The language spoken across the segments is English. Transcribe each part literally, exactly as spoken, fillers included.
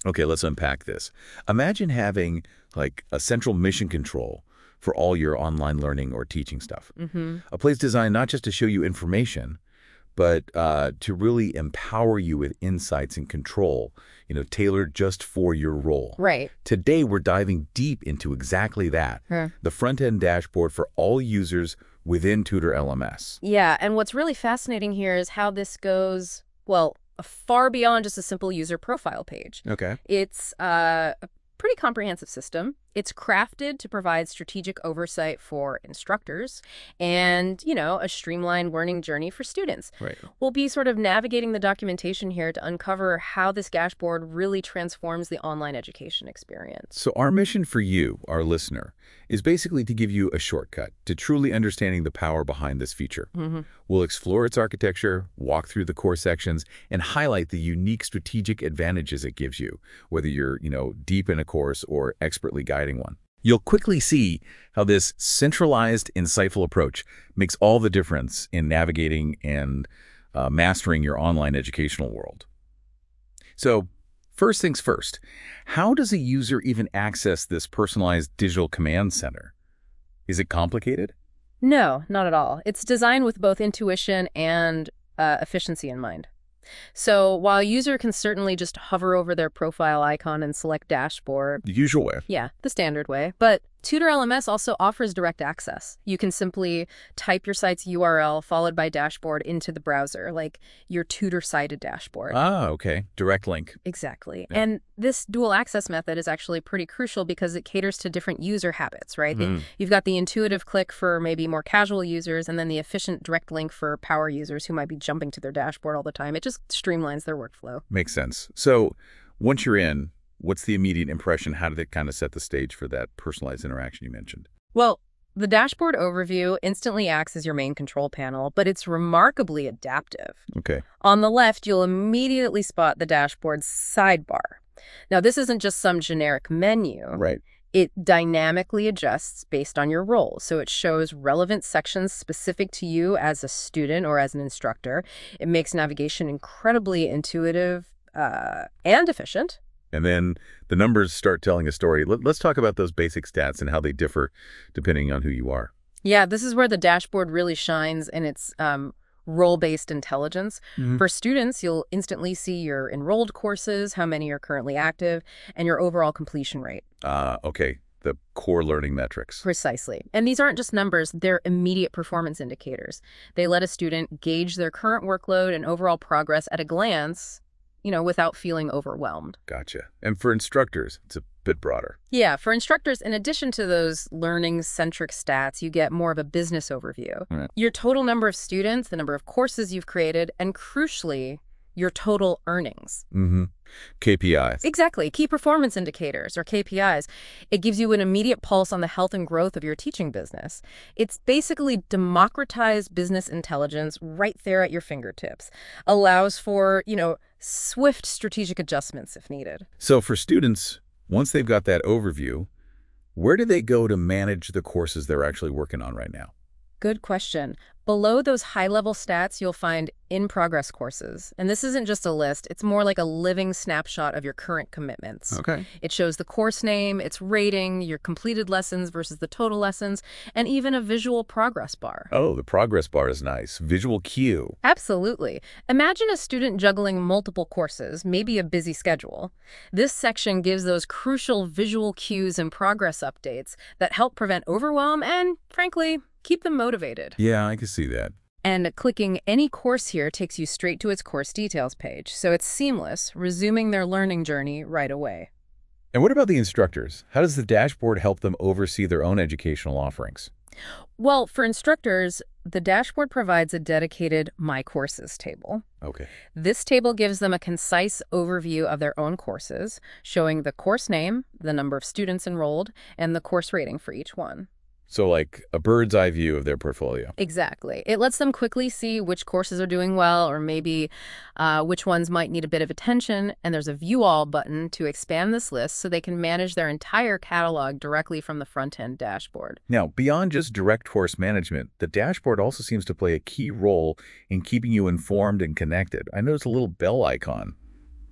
Okay, let's unpack this. Imagine having like a central mission control for all your online learning or teaching stuff. Mm-hmm. A place designed not just to show you information, but uh, to really empower you with insights and control, you know, tailored just for your role. Right. Today, we're diving deep into exactly that, Huh. the front-end dashboard for all users within Tutor L M S. Yeah, and what's really fascinating here is how this goes, well, far beyond just a simple user profile page. Okay. It's uh, a pretty comprehensive system. It's crafted to provide strategic oversight for instructors and, you know, a streamlined learning journey for students. Right. We'll be sort of navigating the documentation here to uncover how this dashboard really transforms the online education experience. So our mission for you, our listener, is basically to give you a shortcut to truly understanding the power behind this feature. Mm-hmm. We'll explore its architecture, walk through the core sections, and highlight the unique strategic advantages it gives you, whether you're, you know, deep in a course or expertly guiding one. You'll quickly see how this centralized, insightful approach makes all the difference in navigating and uh, mastering your online educational world. So, first things first, how does a user even access this personalized digital command center? Is it complicated? No, not at all. It's designed with both intuition and uh, efficiency in mind. So while a user can certainly just hover over their profile icon and select dashboard, The usual way. yeah, the standard way, but Tutor L M S also offers direct access. You can simply type your site's U R L followed by dashboard into the browser, like your tutor-sided dashboard. Ah, okay. Direct link. Exactly. Yeah. And this dual access method is actually pretty crucial because it caters to different user habits, right? The- Mhm. You've got the intuitive click for maybe more casual users and then the efficient direct link for power users who might be jumping to their dashboard all the time. It just streamlines their workflow. Makes sense. So once you're in, what's the immediate impression? How did it kind of set the stage for that personalized interaction you mentioned? Well, the dashboard overview instantly acts as your main control panel, but it's remarkably adaptive. Okay. On the left, you'll immediately spot the dashboard's sidebar. Now, this isn't just some generic menu. Right. It dynamically adjusts based on your role, so it shows relevant sections specific to you as a student or as an instructor. It makes navigation incredibly intuitive uh, and efficient. And then the numbers start telling a story. Let, let's talk about those basic stats and how they differ depending on who you are. Yeah, this is where the dashboard really shines in its um, role-based intelligence. Mhm. For students, you'll instantly see your enrolled courses, how many are currently active, and your overall completion rate. Ah, okay. The core learning metrics. Precisely. And these aren't just numbers, they're immediate performance indicators. They let a student gauge their current workload and overall progress at a glance, you know, without feeling overwhelmed. Gotcha. And for instructors, it's a bit broader. Yeah, for instructors, in addition to those learning-centric stats, you get more of a business overview. Right. Your total number of students, the number of courses you've created, and crucially, your total earnings. Mm-hmm. K P Is. Exactly. Key performance indicators, or K P Is. It gives you an immediate pulse on the health and growth of your teaching business. It's basically democratized business intelligence right there at your fingertips. Allows for, you know, swift strategic adjustments if needed. So for students, once they've got that overview, where do they go to manage the courses they're actually working on right now? Good question. Below those high-level stats, you'll find in-progress courses. And this isn't just a list. It's more like a living snapshot of your current commitments. Okay. It shows the course name, its rating, your completed lessons versus the total lessons, and even a visual progress bar. Oh, the progress bar is nice. Visual cue. Absolutely. Imagine a student juggling multiple courses, maybe a busy schedule. This section gives those crucial visual cues and progress updates that help prevent overwhelm and, frankly, keep them motivated. Yeah, I can see that. And clicking any course here takes you straight to its course details page, so it's seamless, resuming their learning journey right away. And what about the instructors? How does the dashboard help them oversee their own educational offerings? Well, for instructors, the dashboard provides a dedicated My Courses table. Okay. This table gives them a concise overview of their own courses, showing the course name, the number of students enrolled, and the course rating for each one. So like a bird's eye view of their portfolio. Exactly. It lets them quickly see which courses are doing well or maybe uh, which ones might need a bit of attention. And there's a View All button to expand this list so they can manage their entire catalog directly from the front-end dashboard. Now, beyond just direct course management, the dashboard also seems to play a key role in keeping you informed and connected. I noticed a little bell icon.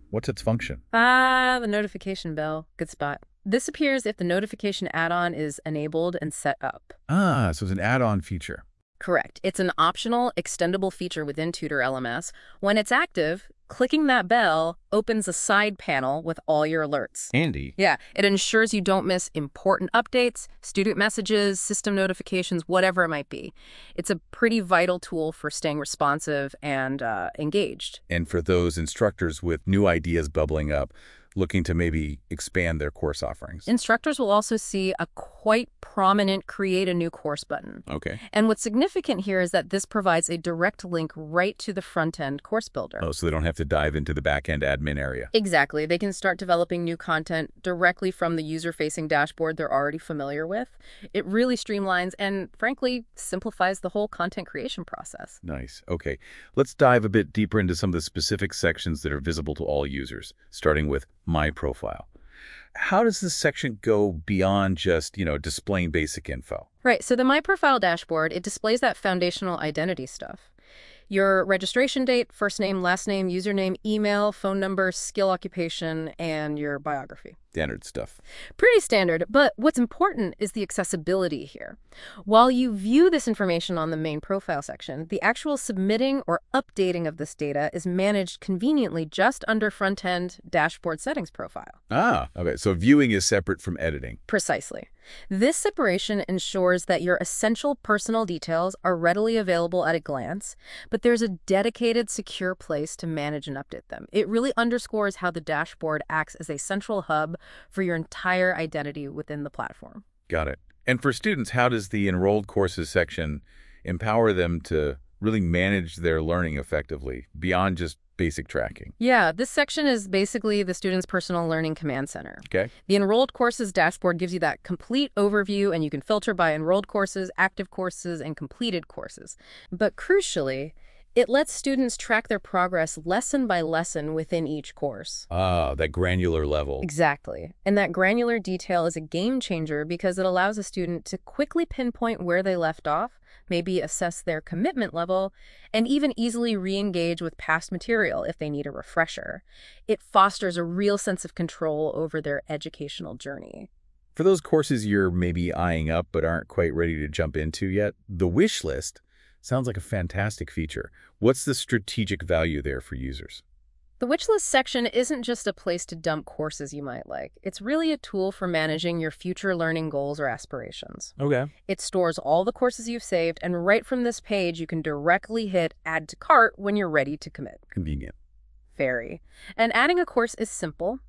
What's its function? Ah, the notification bell. Good spot. This appears if the notification add-on is enabled and set up. Ah, so it's an add-on feature. Correct. It's an optional, extendable feature within Tutor L M S. When it's active, clicking that bell opens a side panel with all your alerts. Handy. Yeah, it ensures you don't miss important updates, student messages, system notifications, whatever it might be. It's a pretty vital tool for staying responsive and uh, engaged. And for those instructors with new ideas bubbling up, looking to maybe expand their course offerings. Instructors will also see a quite prominent Create a New Course button. Okay. And what's significant here is that this provides a direct link right to the front-end course builder. Oh, so they don't have to dive into the back-end admin area. Exactly. They can start developing new content directly from the user-facing dashboard they're already familiar with. It really streamlines and, frankly, simplifies the whole content creation process. Nice. Okay. Let's dive a bit deeper into some of the specific sections that are visible to all users, starting with My Profile. How does this section go beyond just, you know, displaying basic info? Right. So the My Profile dashboard, it displays that foundational identity stuff. Your registration date, first name, last name, username, email, phone number, skill occupation, and your biography. Standard stuff. Pretty standard, but what's important is the accessibility here. While you view this information on the main profile section, the actual submitting or updating of this data is managed conveniently just under front-end dashboard settings profile. Ah, okay. So viewing is separate from editing. Precisely. This separation ensures that your essential personal details are readily available at a glance, but there's a dedicated, secure place to manage and update them. It really underscores how the dashboard acts as a central hub for your entire identity within the platform. Got it. And for students, how does the enrolled courses section empower them to really manage their learning effectively beyond just basic tracking? Yeah, this section is basically the student's personal learning command center. Okay. The enrolled courses dashboard gives you that complete overview, and you can filter by enrolled courses, active courses, and completed courses. But crucially, it lets students track their progress lesson by lesson within each course. Ah, that granular level. Exactly. And that granular detail is a game changer because it allows a student to quickly pinpoint where they left off, maybe assess their commitment level, and even easily re-engage with past material if they need a refresher. It fosters a real sense of control over their educational journey. For those courses you're maybe eyeing up but aren't quite ready to jump into yet, the wish list sounds like a fantastic feature. What's the strategic value there for users? The wishlist section isn't just a place to dump courses you might like. It's really a tool for managing your future learning goals or aspirations. Okay. It stores all the courses you've saved, and right from this page, you can directly hit Add to Cart when you're ready to commit. Convenient. Very. And adding a course is simple.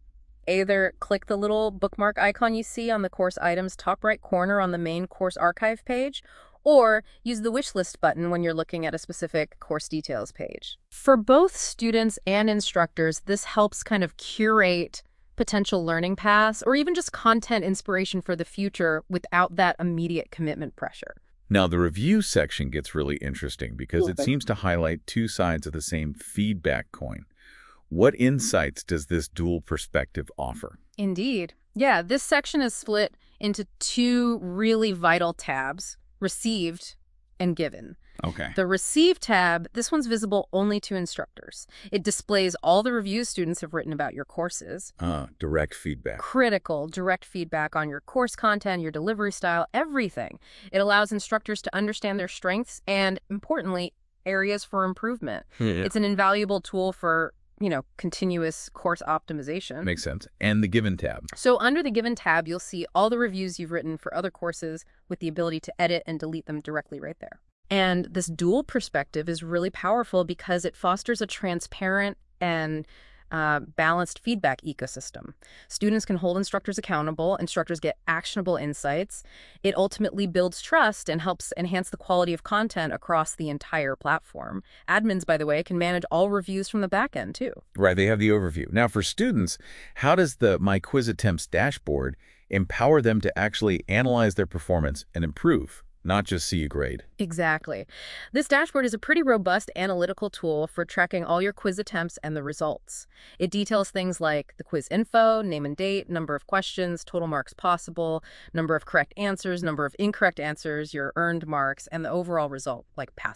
Either click the little bookmark icon you see on the course item's top right corner on the main course archive page, or use the wishlist button when you're looking at a specific course details page. For both students and instructors, this helps kind of curate potential learning paths or even just content inspiration for the future without that immediate commitment pressure. Now, the review section gets really interesting because it seems to highlight two sides of the same feedback coin. What insights does this dual perspective offer? Indeed. Yeah, this section is split into two really vital tabs: Received and Given. Okay. The Received tab, this one's visible only to instructors. It displays all the reviews students have written about your courses. Ah, direct feedback. Critical, direct feedback on your course content, your delivery style, everything. It allows instructors to understand their strengths and, importantly, areas for improvement. Yeah. It's an invaluable tool for, you know, continuous course optimization. Makes sense. And the Given tab. So under the Given tab, you'll see all the reviews you've written for other courses with the ability to edit and delete them directly right there. And this dual perspective is really powerful because it fosters a transparent and uh, balanced feedback ecosystem. Students can hold instructors accountable. Instructors get actionable insights. It ultimately builds trust and helps enhance the quality of content across the entire platform. Admins, by the way, can manage all reviews from the back end, too. Right, they have the overview. Now, for students, how does the My Quiz Attempts dashboard empower them to actually analyze their performance and improve, not just see a grade? Exactly. This dashboard is a pretty robust analytical tool for tracking all your quiz attempts and the results. It details things like the quiz info, name and date, number of questions, total marks possible, number of correct answers, number of incorrect answers, your earned marks, and the overall result, like pass-fail.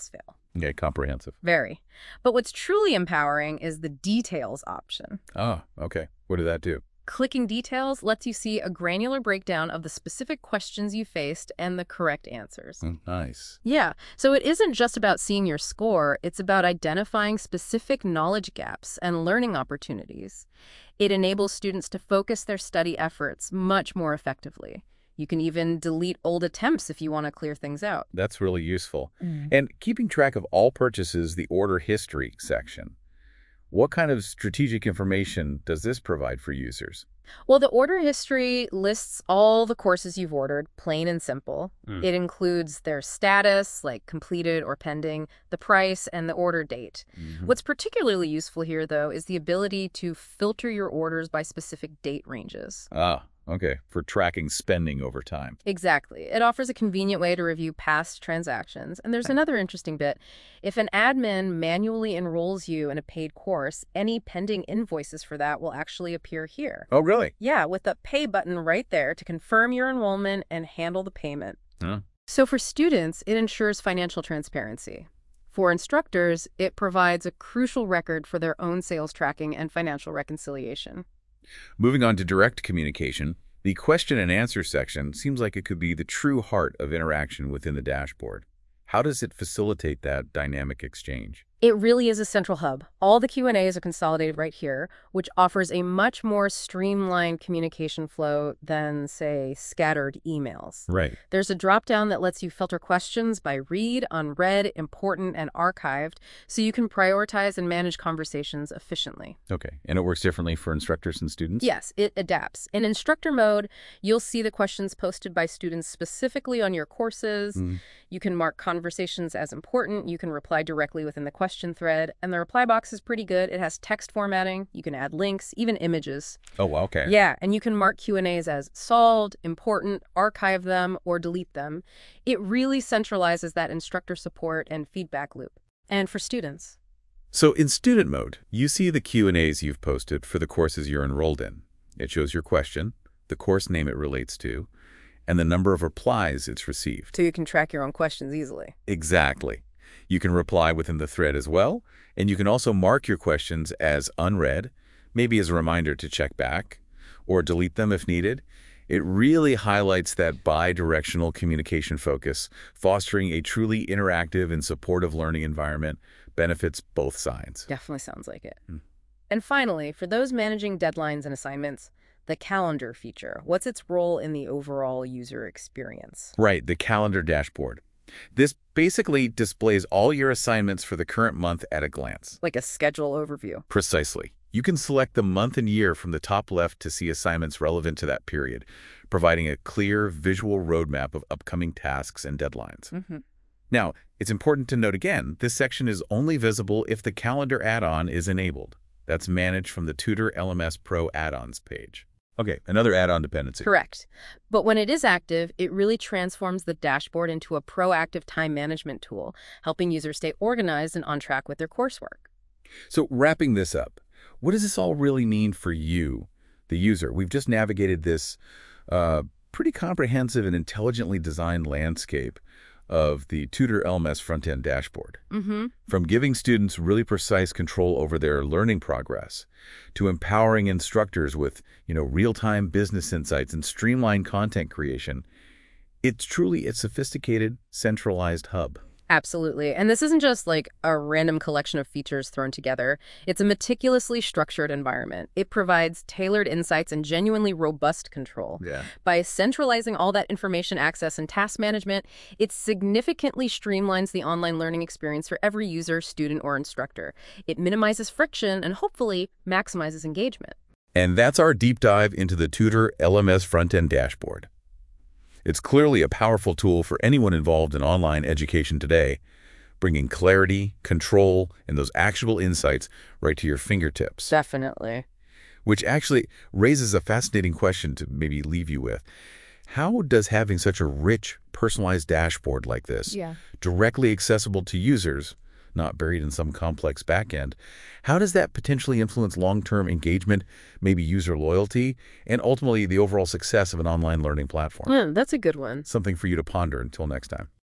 Okay, comprehensive. Very. But what's truly empowering is the details option. Oh, okay. What did that do? Clicking details lets you see a granular breakdown of the specific questions you faced and the correct answers. Oh, nice. Yeah, so it isn't just about seeing your score, it's about identifying specific knowledge gaps and learning opportunities. It enables students to focus their study efforts much more effectively. You can even delete old attempts if you want to clear things out. That's really useful. Mm. And keeping track of all purchases, the order history section. What kind of strategic information does this provide for users? Well, the order history lists all the courses you've ordered, plain and simple. Mm. It includes their status, like completed or pending, the price, and the order date. Mm-hmm. What's particularly useful here, though, is the ability to filter your orders by specific date ranges. Ah, okay. For tracking spending over time. Exactly. It offers a convenient way to review past transactions. And there's another interesting bit. If an admin manually enrolls you in a paid course, any pending invoices for that will actually appear here. Oh, really? Yeah, with the pay button right there to confirm your enrollment and handle the payment. Huh. So for students, it ensures financial transparency. For instructors, it provides a crucial record for their own sales tracking and financial reconciliation. Moving on to direct communication, the question and answer section seems like it could be the true heart of interaction within the dashboard. How does it facilitate that dynamic exchange? It really is a central hub. All the Q and A's are consolidated right here, which offers a much more streamlined communication flow than, say, scattered emails. Right. There's a drop-down that lets you filter questions by read, unread, important, and archived, so you can prioritize and manage conversations efficiently. Okay. And it works differently for instructors and students? Yes, it adapts. In instructor mode, you'll see the questions posted by students specifically on your courses. Mm. You can mark conversations as important. You can reply directly within the question thread. And the reply box is pretty good. It has text formatting. You can add links, even images. Oh, wow, okay. Yeah, and you can mark Q and A's as solved, important, archive them, or delete them. It really centralizes that instructor support and feedback loop. And for students. So in student mode, you see the Q and A's you've posted for the courses you're enrolled in. It shows your question, the course name it relates to, and the number of replies it's received. So you can track your own questions easily. Exactly. You can reply within the thread as well, and you can also mark your questions as unread, maybe as a reminder to check back, or delete them if needed. It really highlights that bi-directional communication focus, fostering a truly interactive and supportive learning environment benefits both sides. Definitely sounds like it. Hmm. And finally, for those managing deadlines and assignments, the calendar feature. What's its role in the overall user experience? Right, the calendar dashboard. This basically displays all your assignments for the current month at a glance. Like a schedule overview. Precisely. You can select the month and year from the top left to see assignments relevant to that period, providing a clear visual roadmap of upcoming tasks and deadlines. Mm-hmm. Now, it's important to note again, this section is only visible if the calendar add-on is enabled. That's managed from the Tutor L M S Pro add-ons page. Okay, another add-on dependency. Correct. But when it is active, it really transforms the dashboard into a proactive time management tool, helping users stay organized and on track with their coursework. So wrapping this up, what does this all really mean for you, the user? We've just navigated this uh, pretty comprehensive and intelligently designed landscape of the Tutor L M S front-end dashboard. Mm-hmm. From giving students really precise control over their learning progress to empowering instructors with, you know, real-time business insights and streamlined content creation, it's truly a sophisticated, centralized hub. Absolutely. And this isn't just like a random collection of features thrown together. It's a meticulously structured environment. It provides tailored insights and genuinely robust control. Yeah. By centralizing all that information access and task management, it significantly streamlines the online learning experience for every user, student, or instructor. It minimizes friction and hopefully maximizes engagement. And that's our deep dive into the Tutor L M S front-end dashboard. It's clearly a powerful tool for anyone involved in online education today, bringing clarity, control, and those actionable insights right to your fingertips. Definitely. Which actually raises a fascinating question to maybe leave you with. How does having such a rich, personalized dashboard like this, Yeah. directly accessible to users, not buried in some complex backend, how does that potentially influence long-term engagement, maybe user loyalty, and ultimately the overall success of an online learning platform? Yeah, that's a good one. Something for you to ponder until next time.